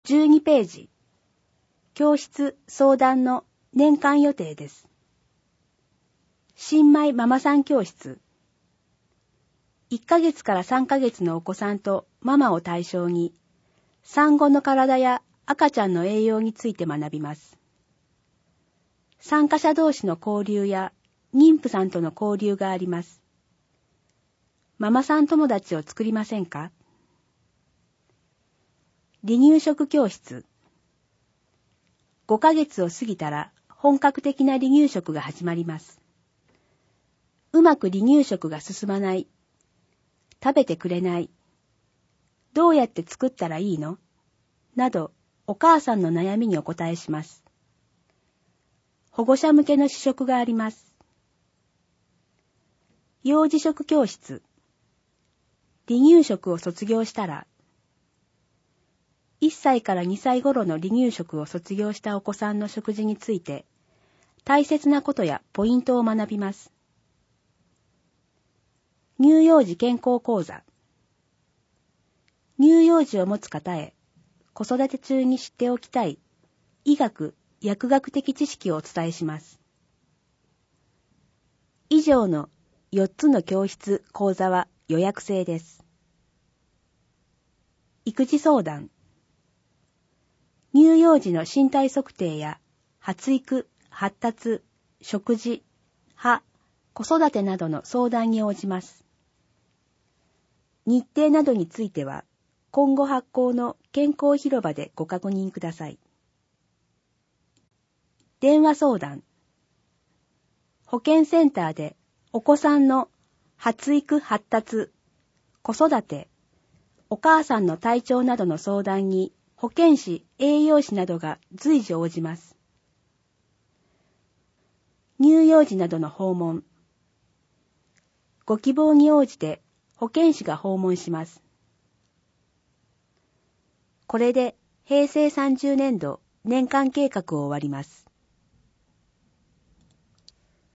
12ページ。教室相談の年間予定です。新米ママさん教室。1ヶ月から3ヶ月のお子さんとママを対象に、産後の体や赤ちゃんの栄養について学びます。参加者同士の交流や妊婦さんとの交流があります。ママさん友達を作りませんか？離乳食教室。5ヶ月を過ぎたら本格的な離乳食が始まります。うまく離乳食が進まない。食べてくれない。どうやって作ったらいいの？など、お母さんの悩みにお答えします。保護者向けの試食があります。幼児食教室。離乳食を卒業したら、1歳から2歳頃の離乳食を卒業したお子さんの食事について、大切なことやポイントを学びます。乳幼児健康講座。乳幼児を持つ方へ、子育て中に知っておきたい医学・薬学的知識をお伝えします。以上の4つの教室・講座は予約制です。育児相談。乳幼児の身体測定や発育、発達、食事、歯、子育てなどの相談に応じます。日程などについては、今後発行の健康広場でご確認ください。電話相談。保健センターでお子さんの発育発達、子育て、お母さんの体調などの相談に保健師、栄養士などが随時応じます。乳幼児などの訪問。ご希望に応じて保健師が訪問します。これで平成30年度年間計画を終わります。